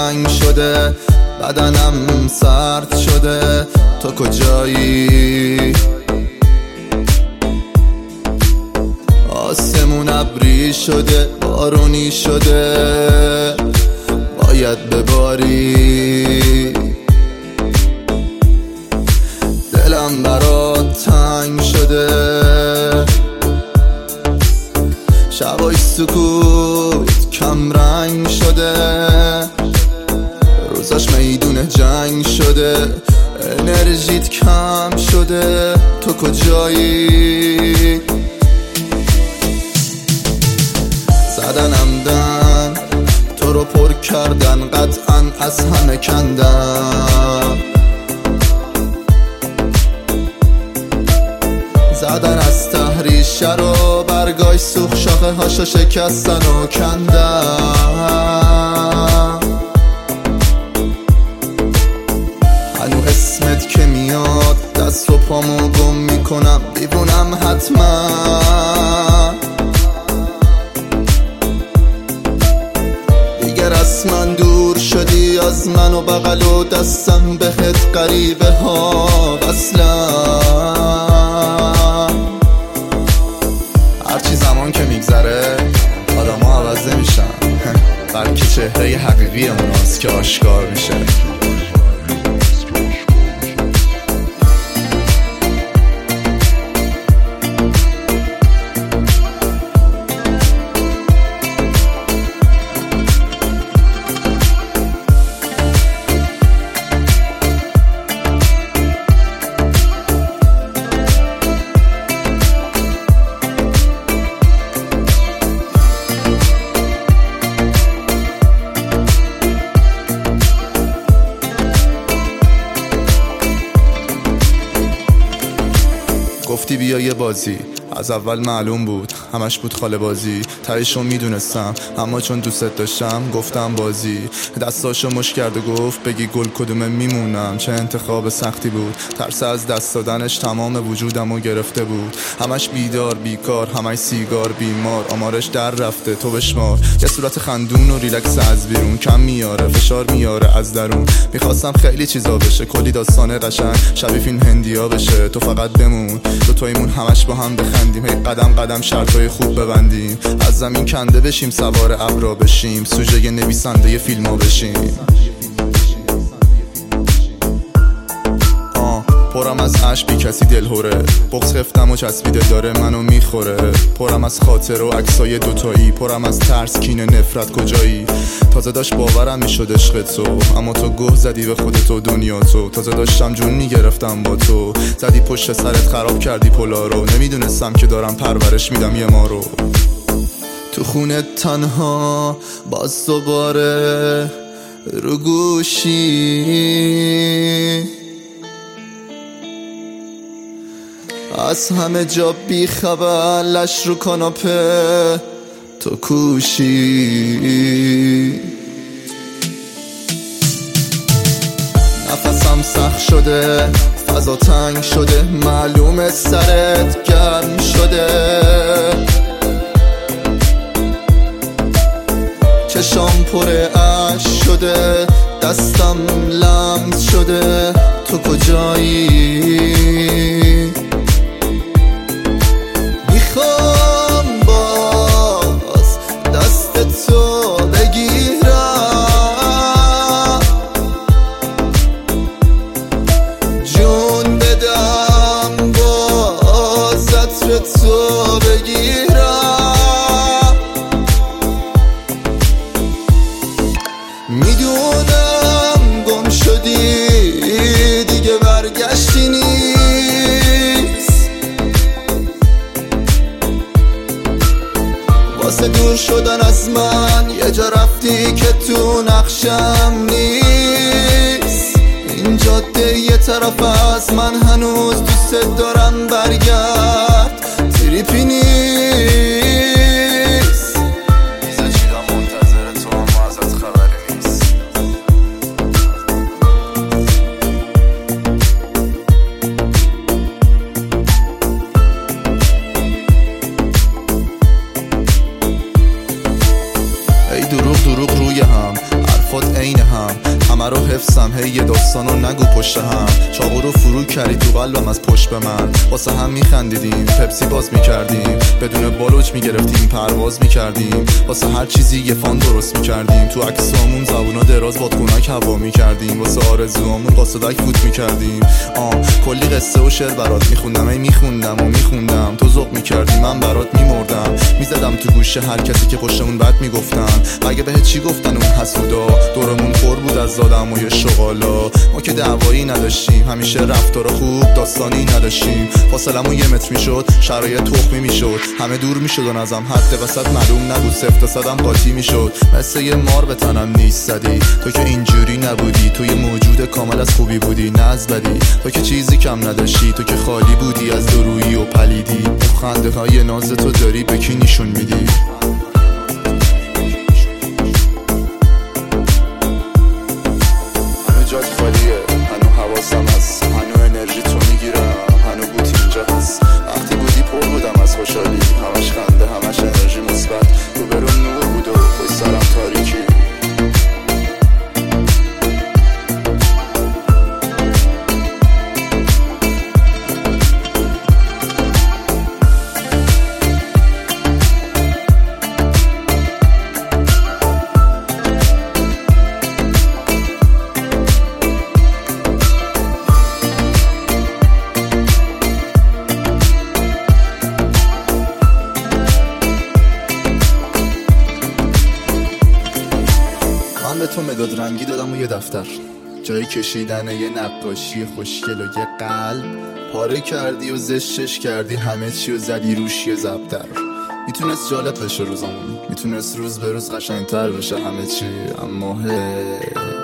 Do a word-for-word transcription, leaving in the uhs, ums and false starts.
تنگ شده، بدنم سرد شده، تو کجایی؟ آسمون ابری شده، بارونی شده، باید بباری. دلم برات تنگ شده، شبای سکوت کم رنگ شده، روزاش میدون جنگ شده، انرژیت کم شده، تو کجایی؟ زدنم دن، تو رو پر کردن، قطعا از همه کندن. زدن از تحریشه رو، برگاش سوخ، شاخه هاشو شکستن و کندن. هنو اسمت که میاد، دست و پامو گم میکنم، دیوونم حتما. دیگه رسما دور شدی از من و بغل و دستم بهت غریبه ها اصلا. هرچی زمان که میگذره آدم ها عوض نمیشن، بلکه چهره حقیقی اوناست که آشکار میشه. گفتی بیا یه بازی، از اول معلوم بود همش بود خاله بازی. تهشو میدونستم اما چون دوست داشتم گفتم بازی. دستاشو مش کرد و گفت بگی گل کدومه میمونم. چه انتخاب سختی بود، ترس از دست دادنش تمام وجودمو گرفته بود. همش بیدار بیکار، همش سیگار بیمار، آمارش در رفته تو بشمار. یه صورت خندون و ریلکس از بیرون، کم میاره فشار میاره از درون. میخواستم خیلی چیزا بشه، کلی داستان قشنگ شبیه فیلم هندیا بشه. تو فقط بمون، تو تویمون همش با هم بخندیم، هی قدم قدم شرطای خوب ببندیم. از زمین کنده بشیم، سوار ابرا بشیم، سوژه نویسنده فیلما بشیم. پرم از عشق بی کسی دلهوره، بغض خفتم و چسبیده داره منو میخوره. پرم از خاطر و عکسای دوتایی، پرم از ترس کینه نفرت کجایی. تازه داشت باورم میشد عشق تو، اما تو گه زدی به خودت و دنیا تو. تازه داشتم جون میگرفتم با تو، زدی پشت سرت خراب کردی پلا رو. نمیدونستم که دارم پرورش میدم یه ما رو. تو خونه تنها باز دوباره رو گوشی، از همه جا بی خبر، لش رو کاناپه تو کوشی. نفسم سخت شده، فضا تنگ شده، معلومه سرت گرم شده. چشام پر اشک شده، دستم لمس شده، تو کجایی؟ میخوام باز دست تو بگیرم، جون بدم باز عطر تو بگیرم. میدونم گم شدی دیگه برگشتی نیست، واسه دور شدن از من یه جا رفتی که تو نقشم نیست. این جاده یه طرف از من هنوز دوست دارم، برگرد تریپی نیست. بیزا چیدم منتظر تو اما ازت خبری نیست. ای دروغ دروغ روی هم، حرفات عین هم، گفتم هی یه داستانو نگو پشت هم، چاقو رو فرو کردی تو قلبم از پشت به من. واسه هم میخندیدیم، پپسی باز میکردیم، بدون بالوچ میگرفتیم پرواز میکردیم. واسه هر چیزی یه فان درست میکردیم، تو عکسامون زبونا دراز بادکنک هوا میکردیم. واسه آرزوامون قاصدک فوت میکردیم. آه کلی قصه و شعر برات میخوندم، ای میخوندم و میخوندم، تو ذوق میکردی من برات میمردم. میزدم تو گوش هر کسی که پشتمون بد میگفتن، اگه بهت چی گفتن اون حسودا. دورمون پر بود از زادم و یه شغالا، ما که دعوایی نداشتیم، همیشه رفتار خوب داستانی نداشتیم. فاصلمون یه متر میشد، شرایط تخمی میشد، همه دور میشدن ازم، حد وسط معلوم نبود، صفر تا صدم قاطی میشد. مثل یه مار به تنم نیست زدی، تو که اینجوری نبودی، تو یه موجود کامل از خوبی بودی نه از بدی. تو که چیزی کم نداشتی، تو که خالی بودی از دورویی و پلیدی. خنده های ناز تو داری به کی نشون میدی؟ همه جات خالیه، هنو حواسم هست، هنو انرژی تو میگیرم، هنو بوت اینجا هست. وقتی بودی پر بودم از خوشحالی، همش خنده همش انرژی مثبت، رو برون نور بود و خوش سرم تاریکی. من به تو مداد رنگی دادم و یه دفتر، جای کشیدن یه نقاشی خوشگل و یه قلب. پاره کردی و زشتش کردی، همه چی و زدی روش یه زبدر. میتونست جالب بشه روزمون، میتونست روز به روز قشنگتر بشه همه چی، اما هی